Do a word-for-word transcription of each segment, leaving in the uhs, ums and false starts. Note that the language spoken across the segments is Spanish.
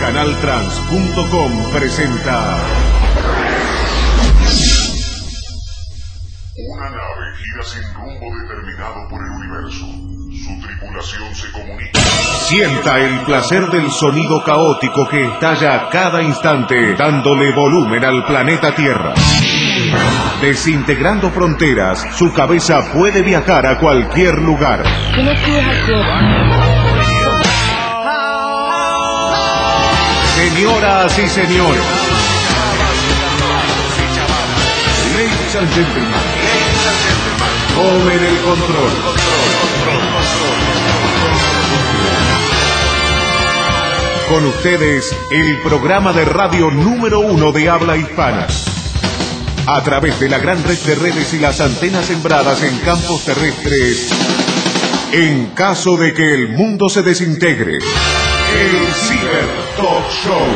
Canaltrans punto com presenta... Una nave gira sin rumbo determinado por el universo. Su tripulación se comunica. Sienta el placer del sonido caótico que estalla a cada instante, dándole volumen al planeta Tierra. Desintegrando fronteras, su cabeza puede viajar a cualquier lugar. Señoras y señores, ladies and gentlemen, tomen el control. Con ustedes, el programa de radio número uno de habla hispana. A través de la gran red de redes y las antenas sembradas en campos terrestres, en caso de que el mundo se desintegre, el Ciber Talk Show.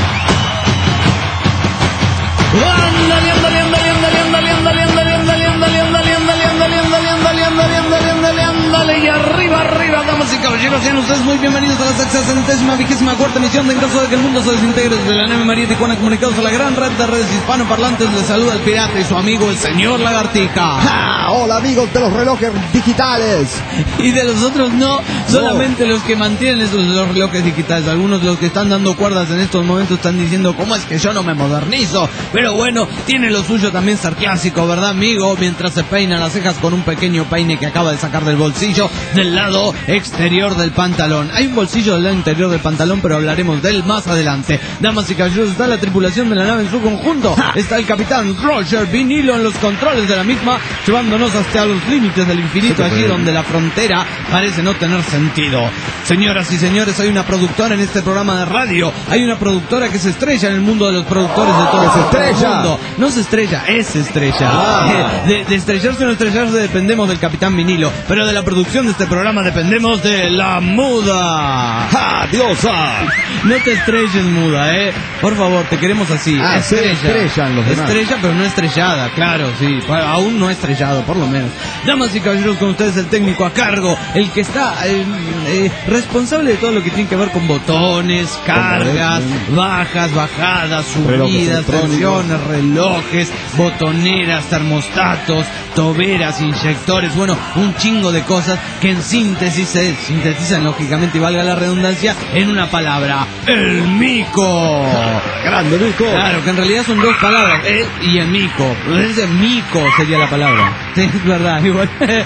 Ándale, ándale, ándale, ándale, ándale, ándale, ándale, ándale, ándale, ándale, ándale, ándale, ándale, ándale, ándale, ándale, ándale, ándale, y arriba, arriba, damas y caballeros, sean ustedes muy bienvenidos a la sexagésima vigésima cuarta emisión de En caso de que el mundo se desintegre desde la nave María Tijuana, comunicados a la gran red de redes hispanoparlantes. Les saluda el pirata y su amigo el señor Lagartija. ¡Ja! Hola amigos de los relojes digitales. Y de los otros no, solamente no. Los que mantienen esos los relojes digitales. Algunos de los que están dando cuerdas en estos momentos están diciendo, ¿cómo es que yo no me modernizo? Pero bueno, tiene lo suyo también ser clásico, ¿verdad, amigo? Mientras se peina las cejas con un pequeño peine que acaba de sacar del bolsillo del lado exterior del pantalón. Hay un bolsillo del lado interior del pantalón, pero hablaremos de él más adelante. Damas y caballeros, está la tripulación de la nave en su conjunto. Está el capitán Roger Vinilo en los controles de la misma, llevándonos hasta los límites del infinito, allí donde la frontera parece no tener sentido. Señoras y señores, hay una productora en este programa de radio. Hay una productora que se estrella en el mundo de los productores de todo el mundo. No se estrella, es estrella. Ah. De, de estrellarse o no estrellarse dependemos del capitán Vinilo, pero de la producción de este programa dependemos de la muda. ¡Ja, diosa! No te estrelles, muda, eh. Por favor, te queremos así. Ah, estrella. estrellan los demás. Estrella, pero no estrellada, claro, sí. Aún no estrellado, por lo menos. Damas y caballeros, con ustedes el técnico a cargo, el que está eh, eh, responsable de todo lo que tiene que ver con botones, cargas, bajas, bajadas, subidas, tensiones, relojes, botoneras, termostatos, toberas, inyectores, bueno, un chingo de cosas que en síntesis se sintetizan lógicamente, y valga la redundancia, en una palabra: el mico. Grande mico. Claro, que en realidad son dos palabras, él y el mico. Ese mico sería la palabra. Sí, es verdad, igual.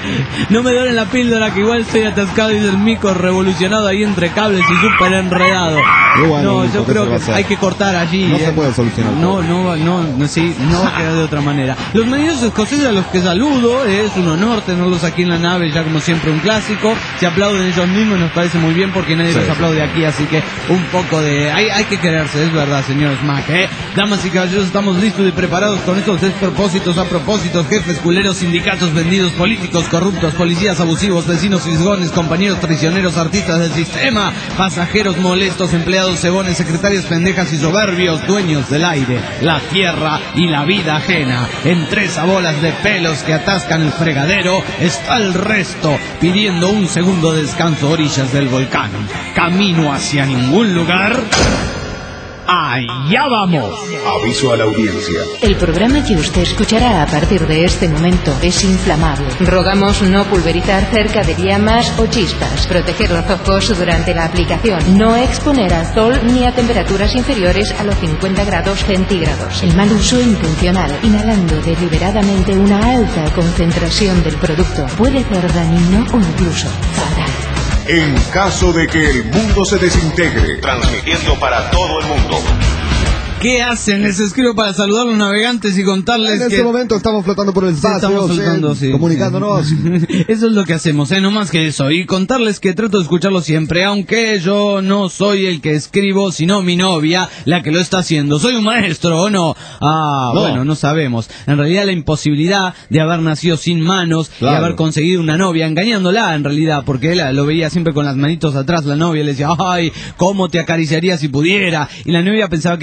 No me duele la píldora, que igual estoy atascado y el mico revolucionado ahí entre cables y súper enredado. Bueno, no, yo creo que hay que cortar allí. No eh. se puede solucionar. No, no, no, no, sí, no va a quedar de otra manera. Los medios escoceses a los que saludo, es un honor tenerlos aquí en la nave, ya como siempre un clásico. Se aplauden ellos mismos, nos parece muy bien porque nadie sí. los aplaude aquí, así que un poco de... Hay, hay que quererse, es verdad, señor Smack, ¿eh? Damas y caballeros, estamos listos y preparados con estos despropósitos, a propósitos, jefes culeros, sindicatos vendidos, políticos corruptos, policías abusivos, vecinos fisgones, compañeros traicioneros, artistas del sistema, pasajeros molestos, empleados cebones, secretarios pendejas y soberbios, dueños del aire, la tierra y la vida ajena. Entre esas bolas de pelos que atascan el fregadero está el resto, pidiendo un segundo descanso a orillas del volcán. Camino hacia ningún lugar. ¡Allá vamos! Aviso a la audiencia. El programa que usted escuchará a partir de este momento es inflamable. Rogamos no pulverizar cerca de llamas o chispas, proteger los ojos durante la aplicación, no exponer al sol ni a temperaturas inferiores a los cincuenta grados centígrados. El mal uso intencional, inhalando deliberadamente una alta concentración del producto, puede ser dañino o incluso fatal. En caso de que el mundo se desintegre, transmitiendo para todo el mundo. ¿Qué hacen? Les escribo para saludar a los navegantes y contarles en que... En este momento estamos flotando por el espacio, sí, estamos flotando, sí, sí, comunicándonos. Sí. Eso es lo que hacemos, ¿eh? No más que eso. Y contarles que trato de escucharlo siempre, aunque yo no soy el que escribo, sino mi novia la que lo está haciendo. ¿Soy un maestro o no? Ah, no. Bueno, no sabemos. En realidad la imposibilidad de haber nacido sin manos, claro, y haber conseguido una novia, engañándola en realidad, porque él lo veía siempre con las manitos atrás, la novia le decía, ay, ¿cómo te acariciaría si pudiera? Y la novia pensaba que era por una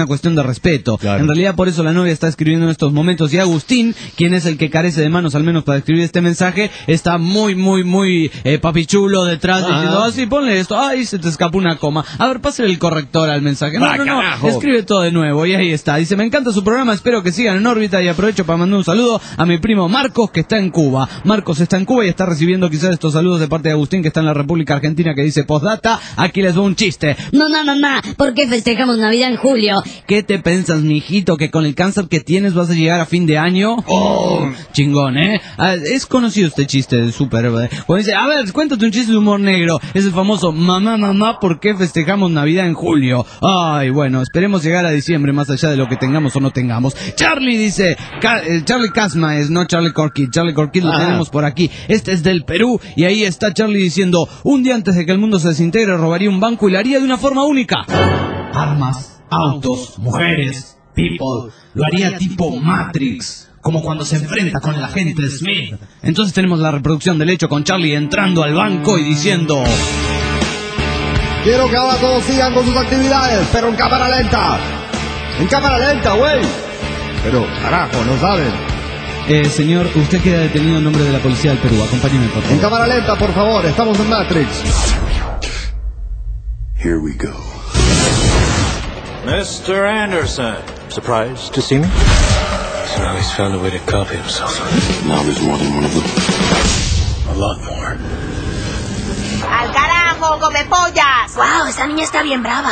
cuestión de respeto. Claro. En realidad por eso la novia está escribiendo en estos momentos, y Agustín, quien es el que carece de manos al menos para escribir este mensaje, está muy, muy, muy eh, papichulo detrás, Ah. diciendo, ah, sí, ponle esto, ay, se te escapó una coma. A ver, pásale el corrector al mensaje. No, Ah, no, no, carajo. escribe todo de nuevo, y ahí está. Dice, me encanta su programa, espero que sigan en órbita, y aprovecho para mandar un saludo a mi primo Marcos, que está en Cuba. Marcos está en Cuba y está recibiendo quizás estos saludos de parte de Agustín, que está en la República Argentina, que dice, postdata, aquí les doy un chiste. No, no, mamá, ¿por qué festejamos Navidad en julio? ¿Qué te pensas, mijito, que con el cáncer que tienes vas a llegar a fin de año? Oh, chingón, ¿eh? Ah, es conocido este chiste de súper... eh. Cuando dice, a ver, cuéntate un chiste de humor negro. Es el famoso, mamá, mamá, ¿por qué festejamos Navidad en julio? Ay, bueno, esperemos llegar a diciembre, más allá de lo que tengamos o no tengamos. Charlie dice, Ca- eh, Charlie Casma es, no Charlie Corkid. Charlie Corkid lo Ah. tenemos por aquí. Este es del Perú, y ahí está Charlie diciendo, un día antes de que el mundo se desintegre, robaría un banco y lo haría de una forma única. Armas, autos, mujeres, people. Lo haría tipo Matrix, como cuando se enfrenta con el agente Smith. Entonces tenemos la reproducción del hecho con Charlie entrando al banco y diciendo, Quiero que ahora todos sigan con sus actividades, pero en cámara lenta. En cámara lenta, güey. Pero, carajo, no saben. eh, señor, usted queda detenido en nombre de la policía del Perú. Acompáñeme, por En favor. cámara lenta, por favor. Estamos en Matrix. Here we go. Mister Anderson, surprised to see me? So now he's found a way to copy himself. Now there's more than one of them. A lot more. ¡Al carajo, come pollas! ¡Wow! Esa niña está bien brava.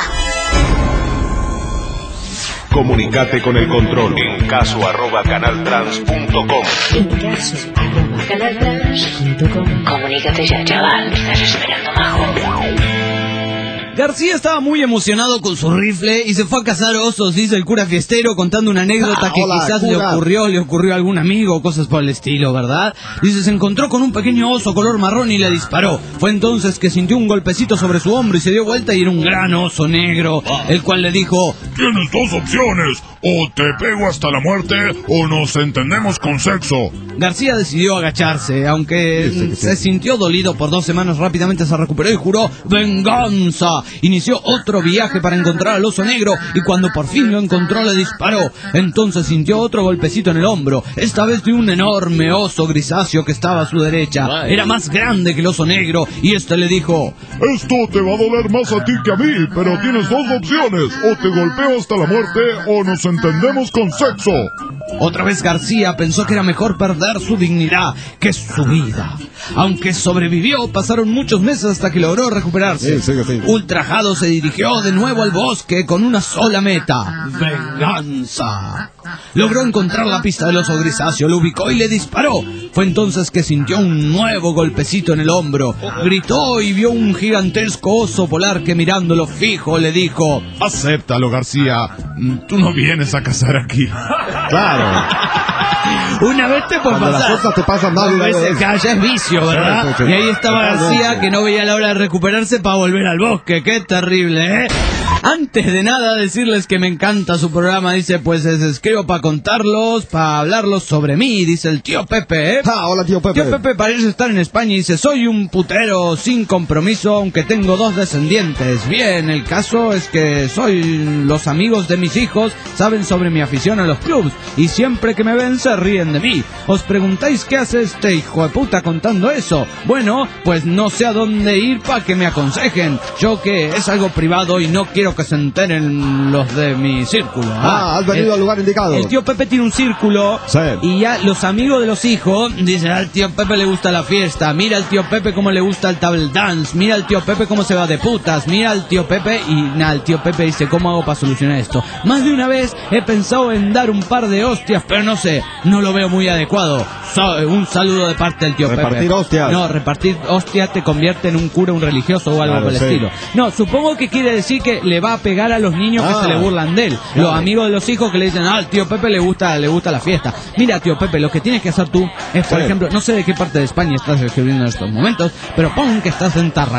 Comunicate con el control en caso arroba canaltrans punto com. En caso arroba canaltrans punto com. Comunícate ya, chaval. Estás esperando majo. García estaba muy emocionado con su rifle y se fue a cazar osos, dice el cura fiestero, contando una anécdota Ah, que hola, quizás cura. le ocurrió, le ocurrió a algún amigo o cosas por el estilo, ¿verdad? Dice, se encontró con un pequeño oso color marrón y le disparó. Fue entonces que sintió un golpecito sobre su hombro y se dio vuelta y era un gran oso negro, el cual le dijo, Tienes dos opciones, o te pego hasta la muerte o nos entendemos con sexo. García decidió agacharse, aunque Sí, sí, sí. se sintió dolido por dos semanas, rápidamente se recuperó y juró venganza. Inició otro viaje para encontrar al oso negro y cuando por fin lo encontró le disparó. Entonces sintió otro golpecito en el hombro, esta vez de un enorme oso grisáceo que estaba a su derecha. Era más grande que el oso negro y este le dijo, Esto te va a doler más a ti que a mí, pero tienes dos opciones, o te golpeo hasta la muerte o nos entendemos con sexo. otra vez García pensó que era mejor perder su dignidad que su vida. Aunque sobrevivió, pasaron muchos meses hasta que logró recuperarse. Sí, sí, sí. Ultrajado se dirigió de nuevo al bosque con una sola meta: venganza. Logró encontrar la pista del oso grisáceo, lo ubicó y le disparó. Fue entonces que sintió un nuevo golpecito en el hombro. Gritó y vio un gigantesco oso polar que mirándolo fijo le dijo: Acéptalo, García, tú no vienes a cazar aquí. Claro. Una vez te puede Cuando las pasar. cosas te pasan mal, Dos una veces vez. que ya es vicio, ¿verdad? Sí, sí, sí. Y ahí estaba Totalmente. García, que no veía la hora de recuperarse para volver al bosque. ¡Qué terrible, eh! Antes de nada, decirles que me encanta su programa. Dice, pues les escribo para contarlos, para hablarlos sobre mí, dice el tío Pepe, ¿eh? Ah, hola, tío Pepe. Tío Pepe parece estar en España y dice, soy un putero sin compromiso, aunque tengo dos descendientes. Bien, el caso es que soy los amigos de mis hijos, saben sobre mi afición a los clubs, y siempre que me ven se ríen de mí. Os preguntáis qué hace este hijo de puta contando eso. Bueno, pues no sé a dónde ir para que me aconsejen. Yo que es algo privado y no quiero que se enteren los de mi círculo. Ah, has venido el- al lugar indicado. El tío Pepe tiene un círculo Sí. y ya los amigos de los hijos dicen, al tío Pepe le gusta la fiesta, mira al tío Pepe cómo le gusta el table dance, mira al tío Pepe cómo se va de putas, mira al tío Pepe y nada, el tío Pepe dice, ¿cómo hago para solucionar esto? Más de una vez he pensado en dar un par de hostias, pero no sé, no lo veo muy adecuado. So- un saludo de parte del tío Pepe. Repartir hostias. No, repartir hostias te convierte en un cura, un religioso o algo Claro, por el sí. estilo. No, supongo que quiere decir que le va a pegar a los niños Ah, que se le burlan de él. claro. Los amigos de los hijos que le dicen, ah, al tío Pepe le gusta, le gusta la fiesta. Mira, tío Pepe, lo que tienes que hacer tú es, por Sí. ejemplo, no sé de qué parte de España estás escribiendo en estos momentos, pero pon que estás en Tarragona.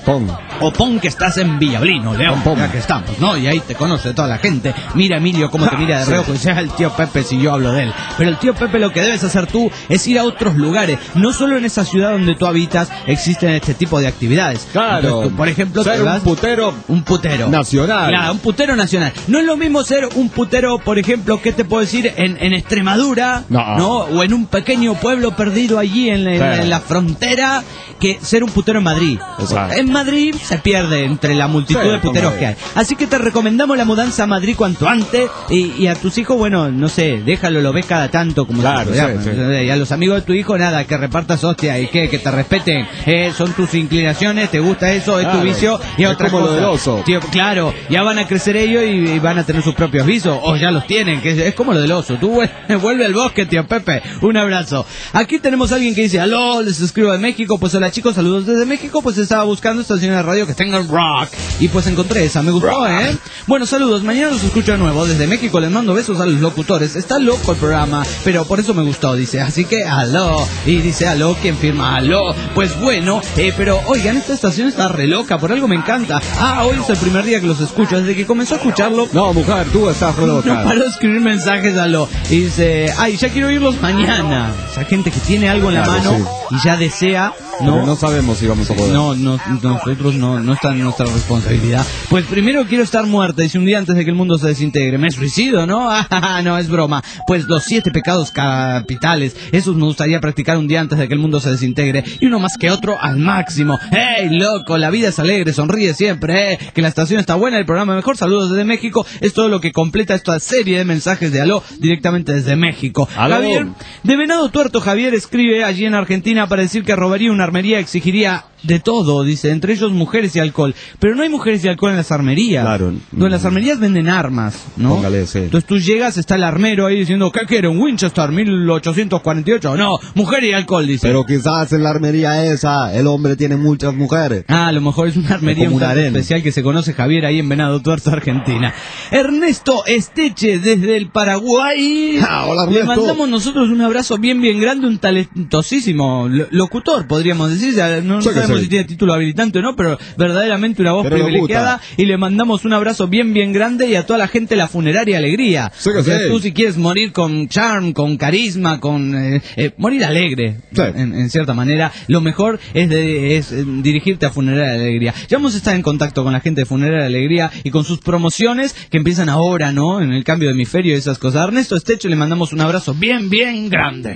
Pon. O pon que estás en Villablino, León, Pon, pon. ya que estamos, ¿no? Y ahí te conoce toda la gente. Mira Emilio cómo te mira de reojo y dice, ah, el tío Pepe si yo hablo de él. Pero el tío Pepe, lo que debes hacer tú es ir a otros lugares. No solo en esa ciudad donde tú habitas existen este tipo de actividades. Claro. Entonces, tú, por ejemplo, ser te vas, un putero un putero nacional. Claro, un putero nacional. No es lo mismo ser un putero, por ejemplo, ¿qué te puedo decir? En, en Extremadura, no. ¿no? O en un pequeño pueblo perdido allí en, en, Sí. en la frontera, que ser un putero en Madrid. Exacto. En Madrid se pierde entre la multitud Sí, de puteros como que hay. Así que te recomendamos la mudanza a Madrid cuanto antes. Y, y a tus hijos, bueno, no sé, déjalo, lo ves cada tanto como Claro, se llama. sí, sí. Y a los amigos de tu hijo, nada, que repartas hostia y que, que te respeten. Eh, son tus inclinaciones, te gusta eso, es Claro. tu vicio y Es otra como lo cosa. del oso. Tío, claro, ya van a crecer ellos y, y van a tener sus propios vicios, o ya los tienen, que es, es como lo del oso. Tú vuel- vuelve al bosque, tío Pepe. Un abrazo. Aquí tenemos a alguien que dice, aló, les escribo de México. Pues hola chicos, saludos desde México. Pues estaba buscando estaciones de radio que tengan rock y pues encontré esa, me gustó, ¿eh? Bueno, saludos, mañana los escucho de nuevo desde México. Les mando besos a los locutores. Está loco el programa, pero por eso me gustó, dice. Así que aló. Y dice aló, ¿quién firma? Aló. Pues bueno, eh, pero oigan, esta estación está re loca, por algo me encanta. Ah, hoy es el primer día que los escucho. Desde que comenzó a escucharlo, No, mujer, tú estás re loca. no paro de escribir mensajes a lo. Y dice, ay, ya quiero oírlos mañana. Esa gente que tiene algo en la Claro, mano sí. y ya desea, Pero ¿no? no sabemos si vamos a poder. No, no, nosotros no, no está en nuestra responsabilidad. Pues primero quiero estar muerta, dice, un día antes de que el mundo se desintegre. Me suicido, ¿no? Ah, no, es broma. Pues los siete pecados capitales, esos me gustaría practicar un día antes de que el mundo se desintegre. Y uno más que otro al máximo. ¡Hey, loco! La vida es alegre, sonríe siempre, ¿eh? Que la estación está buena, el programa mejor. Saludos desde México. Es todo lo que completa esta serie de mensajes de aló directamente desde México. Aló. Javier, de Venado Tuerto, Javier escribe allí en Argentina para decir que robaría una armería, exigiría de todo, dice, entre ellos mujeres y alcohol. Pero no hay mujeres y alcohol en las armerías. Claro. No, en las armerías venden armas, ¿no? Póngale, sí. Entonces tú llegas, está el armero ahí diciendo, ¿qué quiere? ¿Un Winchester mil ochocientos cuarenta y ocho? No, mujer y alcohol, dice. Pero quizás en la armería esa, el hombre tiene muchas mujeres. Ah, a lo mejor es una armería como un un tanto harén. especial que se conoce, Javier, ahí en Venado Tuerto, Argentina. Ernesto Esteche, desde el Paraguay. Ah, hola, Le Ernesto. mandamos nosotros un abrazo bien, bien grande, un talentosísimo lo- locutor, podríamos decir. Ya no, no Sí que sabemos sí. si tiene título habilitante o no, pero verdaderamente una voz Pero lo privilegiada. gusta. Y le mandamos un abrazo bien, bien grande y a toda la gente de la funeraria Alegría. Sí que O sea, sí. tú si quieres morir con charm, con carisma, con eh, eh, morir alegre, Sí. en, en cierta manera, lo mejor es, de, es eh, dirigirte a Funeraria Alegría. Ya vamos a estar en contacto con la gente de Funeraria Alegría y con sus promociones que empiezan ahora, ¿no? En el cambio de hemisferio y esas cosas. A Ernesto Estecho le mandamos un abrazo bien, bien grande.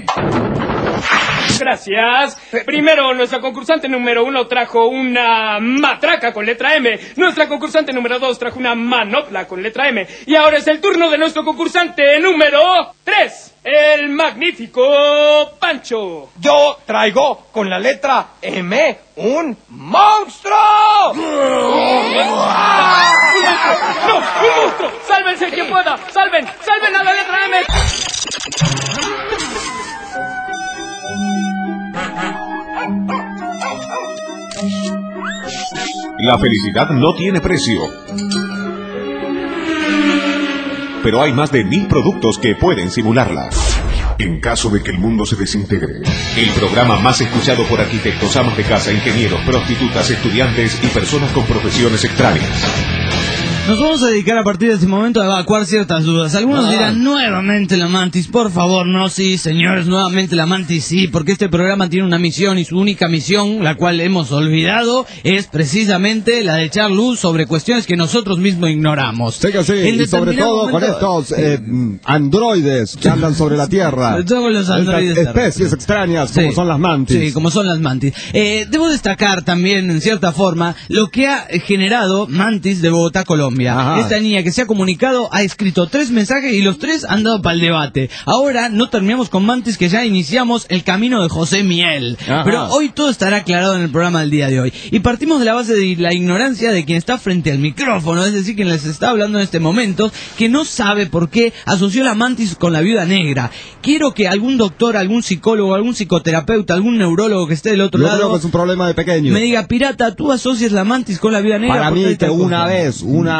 Gracias. Primero, nuestra concursante número uno trajo una matraca con letra M. Nuestra concursante número dos trajo una manopla con letra M. Y ahora es el turno de nuestro concursante número tres, el magnífico Pancho. Yo traigo con la letra M un monstruo. ¡No! ¡Un monstruo! ¡Sálvense quien pueda! ¡Salven! ¡Salven a la letra M! La felicidad no tiene precio. Pero hay más de mil productos que pueden simularla. En caso de que el mundo se desintegre, el programa más escuchado por arquitectos, amas de casa, ingenieros, prostitutas, estudiantes y personas con profesiones extrañas. Nos vamos a dedicar a partir de este momento a evacuar ciertas dudas. Algunos Ah. dirán, nuevamente la Mantis, por favor, no, sí, señores, nuevamente la Mantis, sí, porque este programa tiene una misión y su única misión, la cual hemos olvidado, es precisamente la de echar luz sobre cuestiones que nosotros mismos ignoramos. Sí que sí, En y sobre determinado todo momento- con estos eh, mm, androides que andan sobre la Tierra. Sobre todo con los Estas androides especies extrañas como Sí. son las mantis. Sí, como son las mantis. Eh, debo destacar también, en cierta forma, lo que ha generado Mantis de Bogotá, Colombia. Ajá. Esta niña que se ha comunicado ha escrito tres mensajes y los tres han dado para el debate. Ahora no terminamos con Mantis, que ya iniciamos el camino de José Miel. Ajá. Pero hoy todo estará aclarado en el programa del día de hoy. Y partimos de la base de la ignorancia de quien está frente al micrófono, es decir, quien les está hablando en este momento, que no sabe por qué asoció la Mantis con la viuda negra. Quiero que algún doctor, algún psicólogo, algún psicoterapeuta, algún neurólogo que esté del otro Yo lado creo que es un problema de pequeño. me diga, pirata, tú asocias la Mantis con la viuda negra. Para ¿por qué mí tal que una cosa? vez una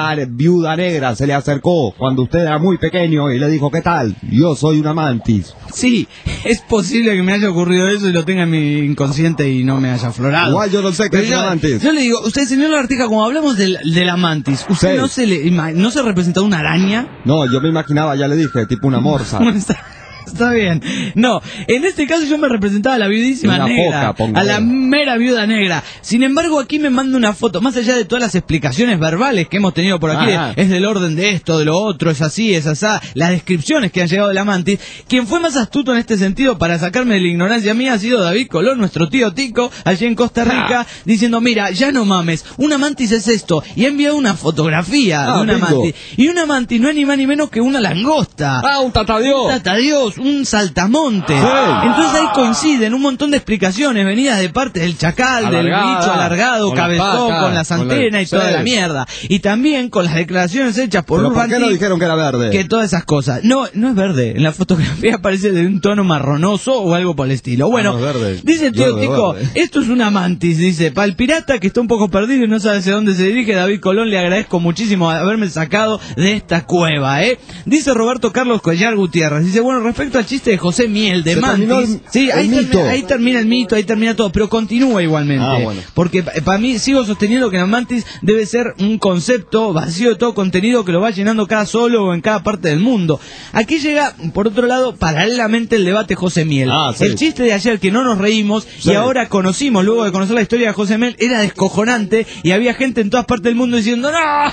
la viuda negra se le acercó cuando usted era muy pequeño y le dijo, ¿qué tal? Yo soy una mantis. Sí, es posible que me haya ocurrido eso y lo tenga en mi inconsciente y no me haya aflorado. Igual yo no sé qué es una mantis. Yo le digo, usted, señor Lagartija, como hablamos de la, de la mantis, ¿usted sí. no se le no se ha representado una araña? No, yo me imaginaba, ya le dije, tipo una morsa. Está bien. No, en este caso yo me representaba a la viudísima una negra, poca, a la mera viuda negra. Sin embargo, aquí me manda una foto, más allá de todas las explicaciones verbales que hemos tenido por aquí, ah, de, es del orden de esto, de lo otro, es así, es asá, las descripciones que han llegado de la mantis. Quien fue más astuto en este sentido para sacarme de la ignorancia mía ha sido David Colón, nuestro tío Tico, allí en Costa Rica, ah. diciendo, mira, ya no mames, una mantis es esto, y ha enviado una fotografía ah, de una bingo. mantis. Y una mantis no es ni más ni menos que una langosta. Ah, un tatadiós. Un tatadiós, un saltamontes. Sí. Entonces ahí coinciden un montón de explicaciones venidas de parte del chacal, alargada, del bicho alargado, con cabezón, la con las antenas y sí. toda la mierda. Y también con las declaraciones hechas por ¿Pero Urban por qué no dijeron que era verde? Que todas esas cosas. No, no es verde. En la fotografía parece de un tono marronoso o algo por el estilo. Bueno, ah, no, dice el tío Tico, esto es una mantis, dice, para el pirata que está un poco perdido y no sabe hacia dónde se dirige, David Colón, le agradezco muchísimo haberme sacado de esta cueva, ¿eh? Dice Roberto Carlos Collar Gutiérrez, dice, bueno, respecto al chiste de José Miel de Se mantis, el, sí, ahí, el termina, ahí termina el mito, ahí termina todo, pero continúa igualmente, ah, bueno. porque para mí sigo sosteniendo que la mantis debe ser un concepto vacío de todo contenido que lo va llenando cada solo o en cada parte del mundo. Aquí llega, por otro lado, paralelamente el debate José Miel. Ah, sí. El chiste de ayer que no nos reímos sí. y ahora conocimos, luego de conocer la historia de José Miel, era descojonante y había gente en todas partes del mundo diciendo ¡no!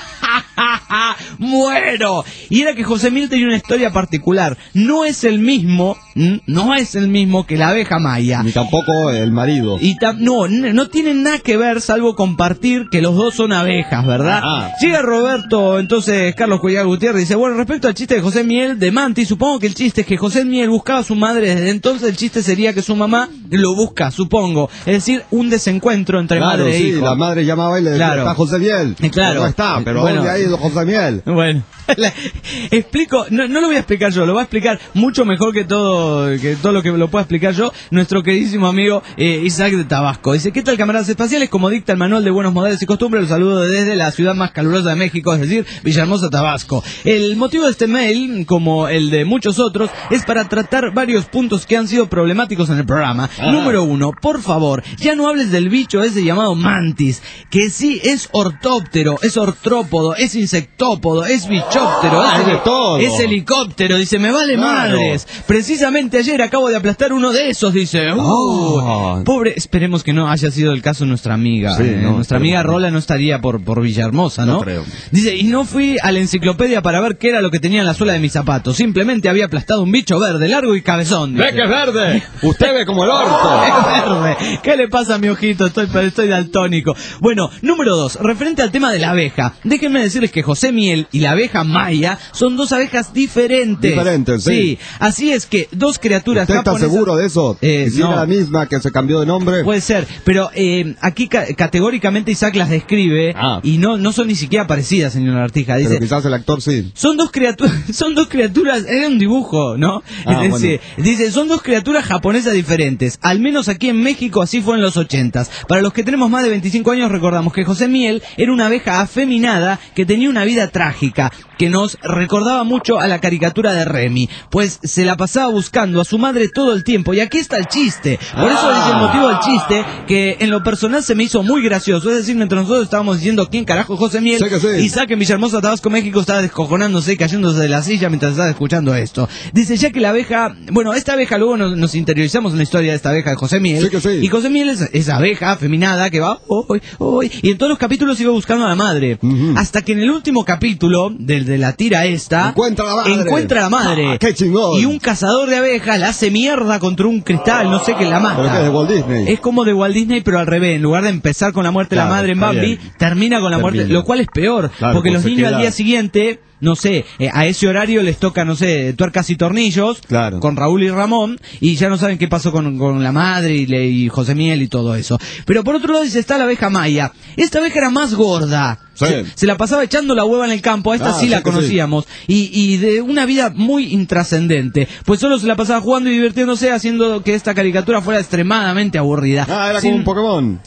¡Muero! Y era que José Miel tenía una historia particular. No es el mismo, no es el mismo que la abeja maya. Ni tampoco el marido. Y tam no, no tienen nada que ver salvo compartir que los dos son abejas, ¿verdad? Ah. Llega Roberto, entonces Carlos Cuellar Gutiérrez dice, bueno, respecto al chiste de José Miel de Mantis, supongo que el chiste es que José Miel buscaba a su madre desde entonces, el chiste sería que su mamá lo busca, supongo. Es decir, un desencuentro entre claro, madre sí, e hijo. La madre llamaba y le decía, claro. está José Miel. Claro. No está, pero bueno, ¿dónde ha ido José Miel? Bueno. Explico, no, no lo voy a explicar yo, lo va a explicar mucho mejor que todo que todo lo que lo pueda explicar yo, nuestro queridísimo amigo eh, Isaac de Tabasco. Dice, ¿qué tal, camaradas espaciales? Como dicta el manual de buenos modales y costumbres, los saludo desde la ciudad más calurosa de México, es decir, Villahermosa, Tabasco. El motivo de este mail, como el de muchos otros, es para tratar varios puntos que han sido problemáticos en el programa. Ajá. Número uno, por favor, ya no hables del bicho ese llamado mantis, que sí es ortóptero, es ortrópodo, es insectópodo, es bichóptero, ah, es, de todo. es helicóptero, dice, me vale claro. madres. Precisamente ayer acabo de aplastar uno de esos, dice. Uh, oh. Pobre, esperemos que no haya sido el caso de nuestra amiga. Sí, eh, no, nuestra amiga Rola no estaría por, por Villahermosa, ¿no? No creo. Dice, y no fui a la enciclopedia para ver qué era lo que tenía en la suela de mis zapatos. Simplemente había aplastado un bicho verde, largo y cabezón. Ve que es verde. Usted ve como el orto. Es verde. ¿Qué le pasa a mi ojito? Estoy, estoy daltónico. Bueno, número dos, referente al tema de la abeja. Déjenme decirles que José Miel y la abeja maya son dos abejas diferentes. Diferentes, sí. Sí, así es que dos criaturas ¿Usted está japonesas... seguro de eso? Eh, ¿Si no. era la misma que se cambió de nombre? Puede ser, pero eh, aquí ca categóricamente Isaac las describe ah. y no, no son ni siquiera parecidas, señor Artija. Dice, pero quizás el actor sí. Son dos criaturas, son dos criaturas, era un dibujo, ¿no? Ah, dice, bueno. dice, son dos criaturas japonesas diferentes. Al menos aquí en México así fue en los ochentas. Para los que tenemos más de veinticinco años recordamos que José Miel era una abeja afeminada que tenía una vida trágica, que nos recordaba mucho a la caricatura de Remy, pues se la pasaba buscando a su madre todo el tiempo, y aquí está el chiste. Por eso ah. es el motivo del chiste, que en lo personal se me hizo muy gracioso. Es decir, mientras nosotros estábamos diciendo quién carajo es José Miel, sí sí. Isaac en Villahermosa, Tabasco, México, estaba descojonándose y cayéndose de la silla mientras estaba escuchando esto. Dice, ya que la abeja, bueno, esta abeja, luego nos, nos interiorizamos en la historia de esta abeja de José Miel, sí sí. y José Miel es esa abeja afeminada que va, uy, uy, y en todos los capítulos iba buscando a la madre, uh-huh. hasta que en el último capítulo, del de la tira esta, encuentra a la madre, encuentra a la madre ah, qué chingón. Y un cazador de abejas la hace mierda contra un cristal, no sé qué, la mata. ¿Pero qué es de Walt Disney? Es como de Walt Disney, pero al revés. En lugar de empezar con la muerte de claro, la madre en Bambi, termina con la termina. muerte, lo cual es peor, claro, porque los niños queda... al día siguiente, no sé, eh, a ese horario les toca, no sé, tuercas y tornillos, claro. con Raúl y Ramón, y ya no saben qué pasó con, con la madre y, le, y José Miel y todo eso. Pero por otro lado dice, está la abeja maya. Esta abeja era más gorda. Sí. Se, se la pasaba echando la hueva en el campo, a esta ah, sí la conocíamos, sí. y, y de una vida muy intrascendente, pues solo se la pasaba jugando y divirtiéndose, haciendo que esta caricatura fuera extremadamente aburrida. Ah, era Sin... como un Pokémon.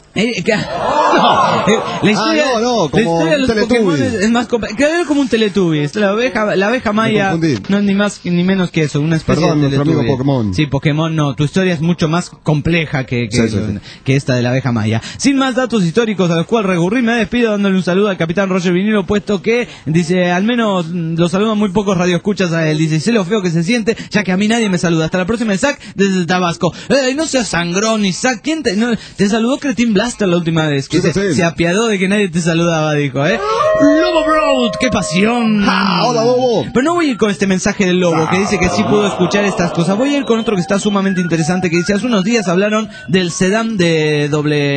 Eh, que, no, eh, la historia, ah, no, no, como la historia de los Pokémon es, es más compleja. Claro, como un Teletubbies. La abeja, la abeja maya no es ni más ni menos que eso, una especie Perdón, de Teletubbies. amigo Pokémon. Sí, Pokémon no. Tu historia es mucho más compleja que, que, sí, sí, sí. que esta de la abeja maya. Sin más datos históricos a los cuales recurrir, me despido dándole un saludo al capitán Roger Vinilo, puesto que, dice, al menos lo saludan muy pocos radioescuchas a él. Dice, sé lo feo que se siente, ya que a mí nadie me saluda. Hasta la próxima, Isaac, desde Tabasco. Eh, no seas sangrón, Isaac. ¿Quién te, no, te saludó Cretin Blaster la última vez? Que sí, se, se apiadó de que nadie te saludaba, dijo, ¿eh? Lobo Broad, qué pasión. Ah, hola, Lobo. Pero no voy a ir con este mensaje del Lobo, que dice que sí pudo escuchar estas cosas. Voy a ir con otro que está sumamente interesante, que dice, hace unos días hablaron del sedán de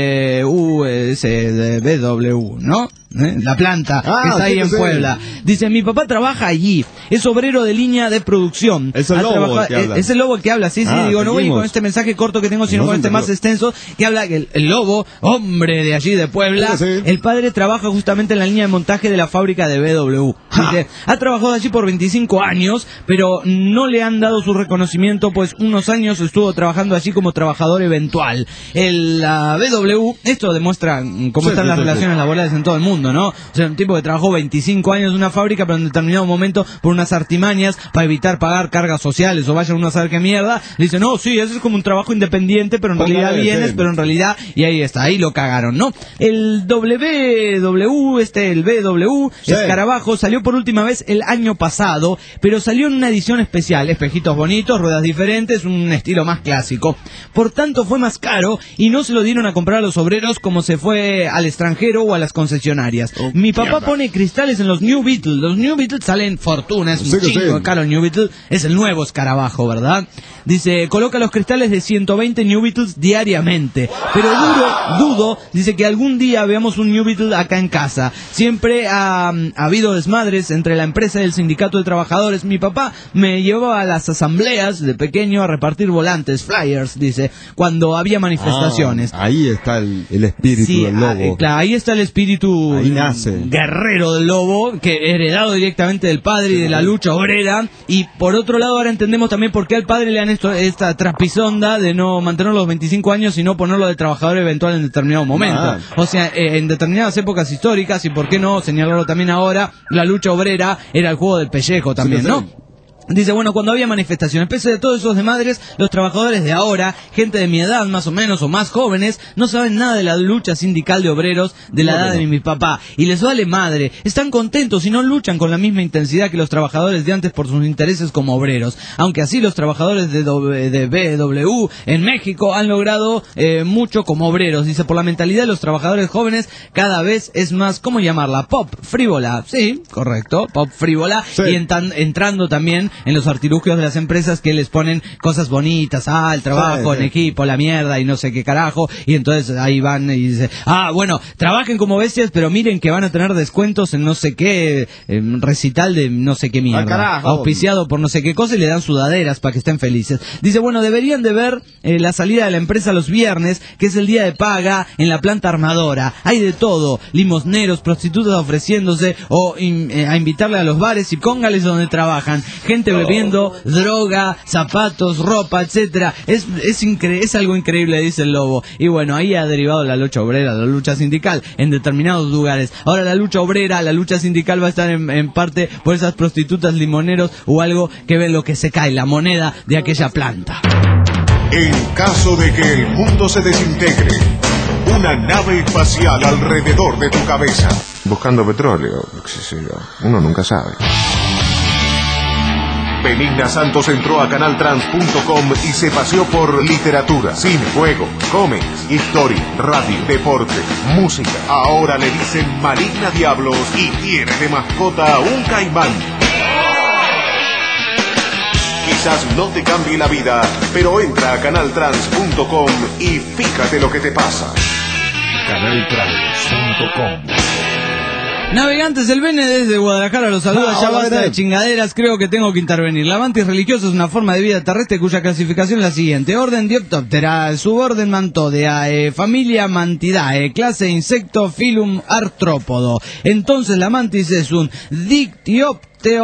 W S, de B W, ¿no? ¿Eh? La planta ah, que está ahí sí, en sí. Puebla. Dice, mi papá trabaja allí, es obrero de línea de producción. Es el lobo el que habla. Es el lobo el que habla, sí, sí. Ah, digo, no voy a ir seguimos. con este mensaje corto que tengo, sino No con este más extenso, que habla que el, el lobo, hombre de allí de Puebla, sí, sí. el padre trabaja justamente en la línea de montaje de la fábrica de B W. Dice, ha trabajado allí por veinticinco años, pero no le han dado su reconocimiento, pues unos años estuvo trabajando allí como trabajador eventual. El la B W, esto demuestra cómo Sí, están sí, las sí, relaciones sí. laborales en todo el mundo, ¿no? O sea, un tipo que trabajó veinticinco años en una fábrica, pero en determinado momento, por unas artimañas, para evitar pagar cargas sociales, o vaya uno a saber qué mierda, le dice, no, sí, eso es como un trabajo independiente, pero en Póngale, realidad vienes, sí. pero en realidad, y ahí está, ahí lo cagaron, ¿no? El W W, este, el B W, Sí. Escarabajo, salió por última vez el año pasado, pero salió en una edición especial, espejitos bonitos, ruedas diferentes, un estilo más clásico. Por tanto, fue más caro y no se lo dieron a comprar a los obreros como se fue al extranjero o a las concesionarias. Oh, Mi papá mierda. pone cristales en los New Beatles. Los New Beatles salen fortunas, Sí un que chingo sí. caro el New Beatles. Es el nuevo Escarabajo, ¿verdad? Dice, coloca los cristales de ciento veinte New Beatles diariamente. Pero duro, dudo, dice que algún día veamos un New Beatle acá en casa. Siempre ha, ha habido desmadres entre la empresa y el sindicato de trabajadores. Mi papá me llevaba a las asambleas de pequeño a repartir volantes, flyers, dice, cuando había manifestaciones. Ah, ahí está el, el espíritu Sí, del ah, lobo. eh, claro, ahí está el espíritu Ahí nace. guerrero del lobo, que heredado directamente del padre y de la lucha obrera. Y por otro lado, ahora entendemos también por qué al padre le han esto, esta trapisonda de no mantenerlo los veinticinco años, sino ponerlo de trabajador eventual en determinado momento. Ah. O sea, eh, en determinadas épocas históricas, y por qué no señalarlo también ahora, la lucha obrera era el juego del pellejo también, Sí, ¿no? sí. Dice, bueno, cuando había manifestaciones, pese de todos esos desmadres, los trabajadores de ahora, gente de mi edad más o menos, o más jóvenes, no saben nada de la lucha sindical de obreros de la No, edad no. de mi papá. Y les vale madre. Están contentos y no luchan con la misma intensidad que los trabajadores de antes por sus intereses como obreros. Aunque así los trabajadores de, w, de B W en México han logrado eh, mucho como obreros. Dice, por la mentalidad de los trabajadores jóvenes, cada vez es más, ¿cómo llamarla? Pop, frívola. Sí, correcto, pop frívola. Sí. Y entan- entrando también en los artilugios de las empresas que les ponen cosas bonitas, ah, el trabajo Sí, sí. en equipo, la mierda y no sé qué carajo, y entonces ahí van y dicen, ah, bueno, trabajen como bestias, pero miren que van a tener descuentos en no sé qué eh, recital de no sé qué mierda, Ah, carajo. auspiciado por no sé qué cosa, y le dan sudaderas para que estén felices. Dice, bueno, deberían de ver eh, la salida de la empresa los viernes, que es el día de paga en la planta armadora. Hay de todo, limosneros, prostitutas ofreciéndose o in- eh, a invitarle a los bares y cóngales donde trabajan, gente bebiendo, droga, zapatos, ropa, etcétera. Es es, incre- es algo increíble, dice el lobo. Y bueno, ahí ha derivado la lucha obrera, la lucha sindical en determinados lugares. Ahora la lucha obrera, la lucha sindical va a estar en, en parte por esas prostitutas, limoneros o algo que ven lo que se cae, la moneda de aquella planta. En caso de que el mundo se desintegre, una nave espacial alrededor de tu cabeza. Buscando petróleo, qué sé yo, uno nunca sabe. Benigna Santos entró a canal trans punto com y se paseó por literatura, cine, juegos, cómics, historia, radio, deporte, música. Ahora le dicen Maligna Diablos y tiene de mascota a un caimán. Quizás no te cambie la vida, pero entra a canal trans punto com y fíjate lo que te pasa. canal trans punto com. Navegantes, el Bene desde Guadalajara los saluda, Ah, ya hola, basta Bene. de chingaderas, creo que tengo que intervenir. La mantis religiosa es una forma de vida terrestre cuya clasificación es la siguiente: orden Dioptoptera, suborden Mantodea, familia Mantidae, clase insecto, filum artrópodo. Entonces la mantis es un dictiopteo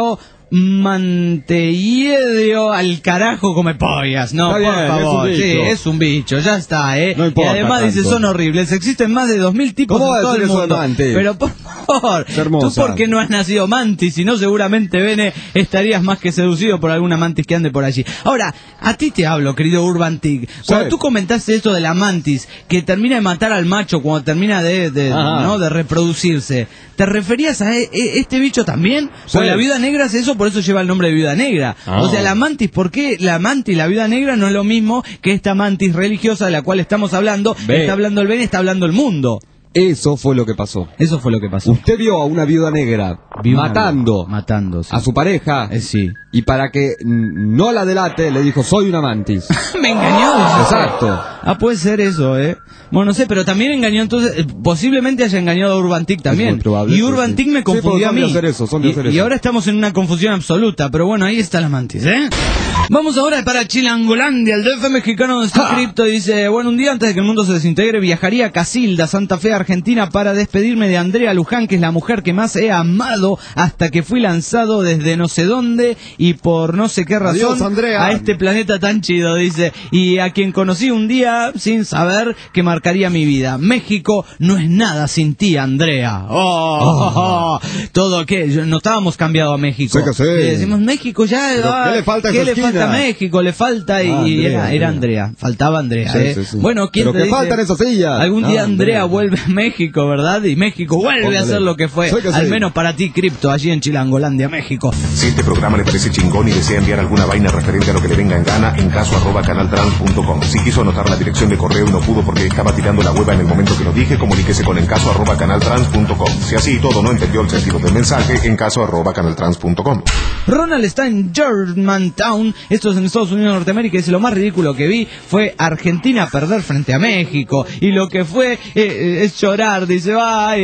Montevideo al carajo come pollas. No, Está por bien, favor. es un Sí, bicho. es un bicho, ya está, ¿eh? No importa y además dice, tanto. son horribles. Existen más de dos mil tipos ¿Cómo en todo decir el eso de mundo. mantis? Pero por favor, Es hermosa. tú porque no has nacido mantis, si no seguramente, Bene, estarías más que seducido por alguna mantis que ande por allí. Ahora, a ti te hablo, querido Urban Tig. Cuando Sí. tú comentaste esto de la mantis, que termina de matar al macho cuando termina de, de, Ajá. ¿no? de reproducirse, ¿te referías a e- e- este bicho también? Sí. Porque la viuda negra es eso, por eso lleva el nombre de viuda negra. Ah. O sea, la mantis, ¿por qué la mantis, la viuda negra, no es lo mismo que esta mantis religiosa de la cual estamos hablando? Ve. Está hablando el Ben, está hablando el mundo. Eso fue lo que pasó. Eso fue lo que pasó. Usted vio a una viuda negra Vi una- matando matando, sí. a su pareja Eh, sí. y para que mm, no la delate le dijo soy una mantis. Me engañó. dice. Exacto. Ah, puede ser eso, ¿eh? Bueno, no sé, pero también engañó entonces, eh, posiblemente haya engañado a Urban Tic también. muy probable, Y sí, Urban sí. Tic me Sí, confundió porque a son mí. de hacer eso, son de y, hacer y eso. ahora estamos en una confusión absoluta, pero bueno, ahí está la mantis, ¿eh? Vamos ahora para Chilangolandia, el D F mexicano donde está Cripto. Dice, bueno, un día antes de que el mundo se desintegre, viajaría a Casilda, Santa Fe, Argentina, para despedirme de Andrea Luján, que es la mujer que más he amado hasta que fui lanzado desde no sé dónde y por no sé qué razón Adiós, Andrea. a este planeta tan chido, dice, y a quien conocí un día sin saber que marcaría mi vida. México no es nada sin ti, Andrea. Oh, oh, oh. Todo que no estábamos cambiado a México. Sí que sí. Y decimos México ya, Pero, ah, ¿qué le falta a ¿qué esa le esquina? falta a México? Le falta y, Ah, y Andrea, era, era Andrea. Andrea, faltaba Andrea. Sí, ¿eh? sí, sí. Bueno, ¿quién Pero te que dice? faltan esas sillas. Algún día Ah, Andrea Andrea. vuelve a México, ¿verdad? Y México vuelve Póngale. a ser lo que fue, Sí que al sí. menos para ti, Cripto, allí en Chilangolandia, México. Si este programa le parece chingón y desea enviar alguna vaina referente a lo que le venga en gana, en caso arroba canaltrans punto com. Si quiso anotar la dirección de correo y no pudo porque estaba tirando la hueva en el momento que lo dije, comuníquese con en caso arroba canaltrans punto com. Si así y todo no entendió el sentido del mensaje, en caso arroba canaltrans punto com. Ronald está en Germantown, esto es en Estados Unidos de Norteamérica, y dice, lo más ridículo que vi fue Argentina perder frente a México, y lo que fue eh, eh, es llorar, dice, ay,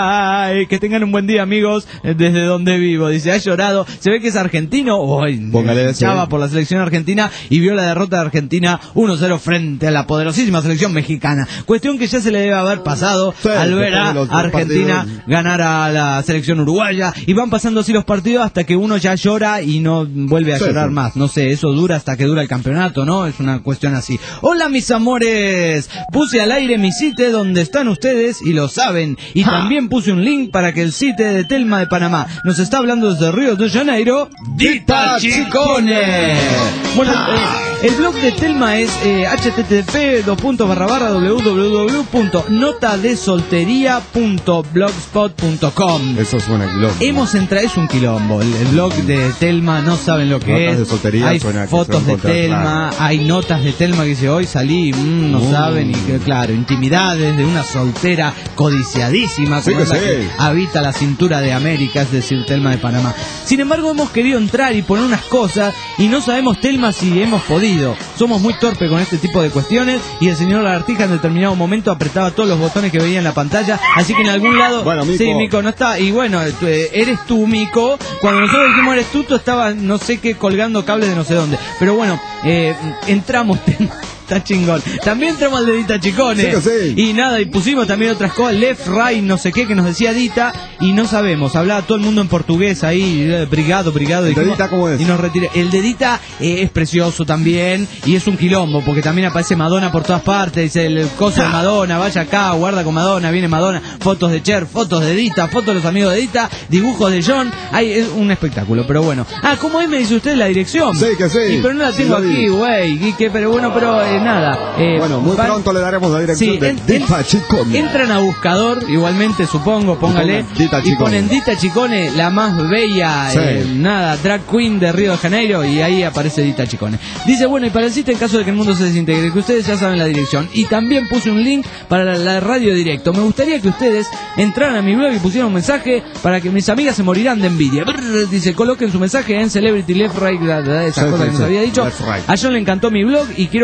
ay, que tengan un buen día, amigos, eh, desde donde vivo, dice, ha llorado, se ve que es argentino, hoy Póngale ese. echaba por la selección argentina, y vio la derrota de Argentina uno cero frente a la poderosísima selección mexicana, cuestión que ya se le debe haber pasado Sí, al ver después a de los dos Argentina partidos. ganar a la selección uruguaya, y van pasando así los partidos hasta que uno ya llora y no vuelve a Sí, llorar sí. más. No sé, eso dura hasta que dura el campeonato, ¿no? Es una cuestión así. Hola, mis amores. Puse al aire mi site donde están ustedes y lo saben. Y también puse un link para que el site de Telma de Panamá nos está hablando desde Río de Janeiro. ¡Dita Chicone! Bueno, eh, el blog de Telma es eh, http dos puntos barra barra www punto notadesoltería punto blogspot punto com. Eso suena quilombo. Hemos entrado, es un quilombo, el, el blog de Telma, no saben lo que Notas es. de soltería hay suena que fotos se va a de encontrar, Telma, claro. hay notas de Telma que dice hoy salí, mm, no Mm. saben, y que claro, intimidades de una soltera codiciadísima Sí como que es la sí. que habita la cintura de América, es decir, Telma de Panamá. Sin embargo, hemos querido entrar y poner unas cosas y no sabemos, Telma, si hemos podido. Somos muy torpes con este tipo de cuestiones y el señor Lagartija en determinado momento apretaba todos los botones que veía en la pantalla, así que en algún lado... Bueno, Mico. Sí, Mico, no está. Y bueno, eh, eres tú, Mico. Cuando nosotros dijimos eres tú, tú estabas no sé qué colgando cables de no sé dónde. Pero bueno, eh, entramos, Telma. Está chingón. También entramos al de Dita Chicone. Sí que sí. Y nada, y pusimos también otras cosas, left, right, no sé qué, que nos decía Dita, y no sabemos, hablaba todo el mundo en portugués ahí, eh, brigado, brigado. ¿El de dijimos, Dita cómo es? Y nos retiré. El de Dita eh, es precioso también, y es un quilombo, porque también aparece Madonna por todas partes, dice el coso de Madonna, vaya acá, guarda con Madonna, viene Madonna, fotos de Cher, fotos de Dita, fotos de los amigos de Dita, dibujos de John, hay, es un espectáculo, pero bueno. Ah, ¿cómo es? Me dice usted la dirección. Sí, que sí. Y pero no la Sí, tengo lo vi. aquí, güey, y que, pero bueno, pero eh, nada. Eh, Bueno, muy van- pronto le daremos la dirección Sí, de en- Dita Chicone. Entran a buscador, igualmente supongo, póngale, pongan Dita y Chicone. ponen Dita Chicone, la más bella, Sí. eh, nada, drag queen de Río de Janeiro, y ahí aparece Dita Chicone. Dice, bueno, y para el sitio en caso de que el mundo se desintegre, que ustedes ya saben la dirección, y también puse un link para la, la radio directo. Me gustaría que ustedes entraran a mi blog y pusieran un mensaje para que mis amigas se morirán de envidia. Brr, dice, coloquen su mensaje en Celebrity Left Right, esas Sí, cosas sí, que nos sí. había dicho. Left, right. A John le encantó mi blog y quiero que todos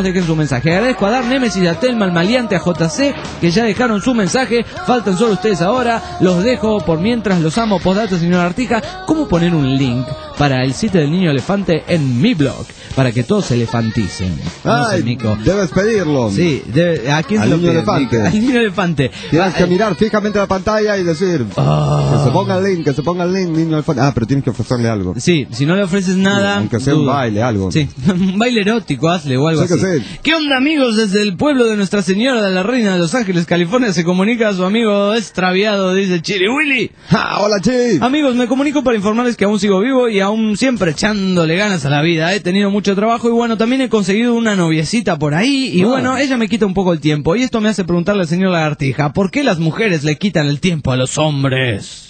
dejen su mensaje. Agradezco a Dar, Nemesis, a Telma, al Maleante, a J C, que ya dejaron su mensaje. Faltan solo ustedes ahora. Los dejo por mientras, los amo. Postdata, señora Artija, ¿cómo poner un link para el sitio del Niño Elefante en mi blog? Para que todos se elefanticen. No sé, Ay, Nico. debes pedirlo. Sí, debe, ¿a quién Al se lo niño pide, elefante. Nico? Al niño elefante. Tienes Ah, que eh, mirar fijamente la pantalla y decir Oh. que se ponga el link, que se ponga el link, niño elefante. Ah, pero tienes que ofrecerle algo. Sí, si no le ofreces nada, Aunque sea un dudo. baile, algo. Sí, un baile erótico, hazle o algo Sí que así. sí. ¿Qué onda, amigos? Desde el pueblo de Nuestra Señora de la Reina de Los Ángeles, California, se comunica a su amigo extraviado, dice Chiri Willy. ¡Ja! ¡Hola, Chi! Amigos, me comunico para informarles que aún sigo vivo y aún siempre echándole ganas a la vida. He tenido mucho trabajo y bueno, también he conseguido una noviecita por ahí y Ah. bueno, ella me quita un poco el tiempo. Y esto me hace preguntarle al señor Lagartija, ¿por qué las mujeres le quitan el tiempo a los hombres?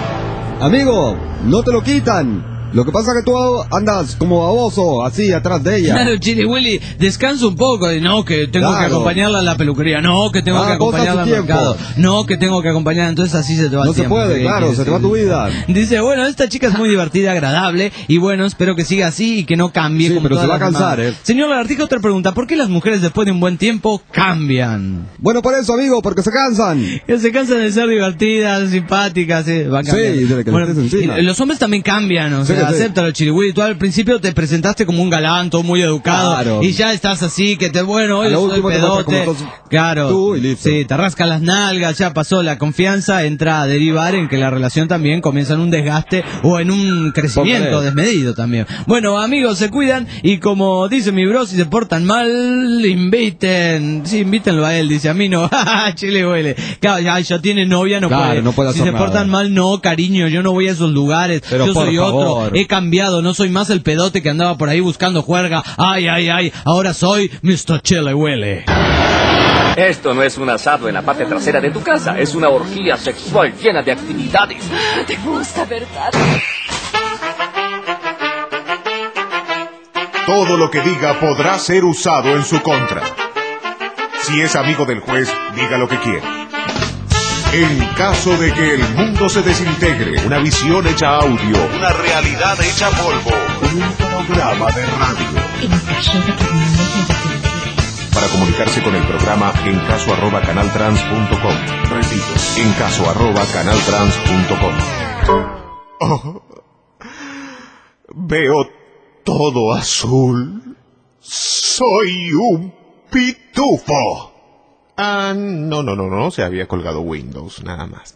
Amigo, no te lo quitan. Lo que pasa es que tú andas como baboso, así, atrás de ella. Claro, Chili Willy, descansa un poco. Y no, que tengo Claro. que acompañarla a la peluquería. No, que tengo Ah, que vos a acompañarla al tu tiempo. mercado. No, que tengo que acompañarla. Entonces así se te va No el se tiempo. puede, ¿Qué claro, quieres se te va decir? tu vida. Dice, bueno, esta chica es muy divertida, agradable. Y bueno, espero que siga así y que no cambie. Sí, como pero se todas va a las cansar, demás. ¿eh? Señor Lagartija, otra pregunta. ¿Por qué las mujeres después de un buen tiempo cambian? Bueno, por eso, amigo, porque se cansan. Que se cansan de ser divertidas, simpáticas, sí, va a Sí, cambiar. de que le estés encima. y los hombres también cambian, o Sí, sea, sí. acéptalo, Chirihuili. Tú al principio te presentaste como un galán, todo muy educado, Claro. y ya estás así, que te, bueno, hoy A lo soy último te muestras pedote, como sos claro, tú y listo. sí, te rascas las nalgas, ya pasó la confianza, entra a derivar en que la relación también comienza en un desgaste o en un crecimiento Póngale. desmedido también. Bueno, amigos, se cuidan, y como dice mi bro, si se portan mal, inviten, sí, invítenlo a él, dice, a mí no, Chile huele, claro, ya, ya tiene novia, no Claro, puede, no puede si hacer se portan nada. mal, no, cariño, yo no voy a esos lugares, Pero yo por soy favor. otro, he cambiado, no soy más el pedote que andaba por ahí buscando juerga, ay, ay, ay, ahora soy mister Chile huele. Esto no es un asado en la parte trasera de tu casa, es una orgía sexual llena de actividades. Te gusta, ¿verdad? Todo lo que diga podrá ser usado en su contra. Si es amigo del juez, diga lo que quiera. En caso de que el mundo se desintegre, una visión hecha audio, una realidad hecha polvo, un programa de radio. En caso de que el mundo se desintegre. Para comunicarse con el programa, en caso arroba canaltrans punto com. Repito, en caso arroba canaltrans punto com. Oh, veo todo azul. Soy un pitufo. Ah, no, no, no, no, se había colgado Windows, nada más.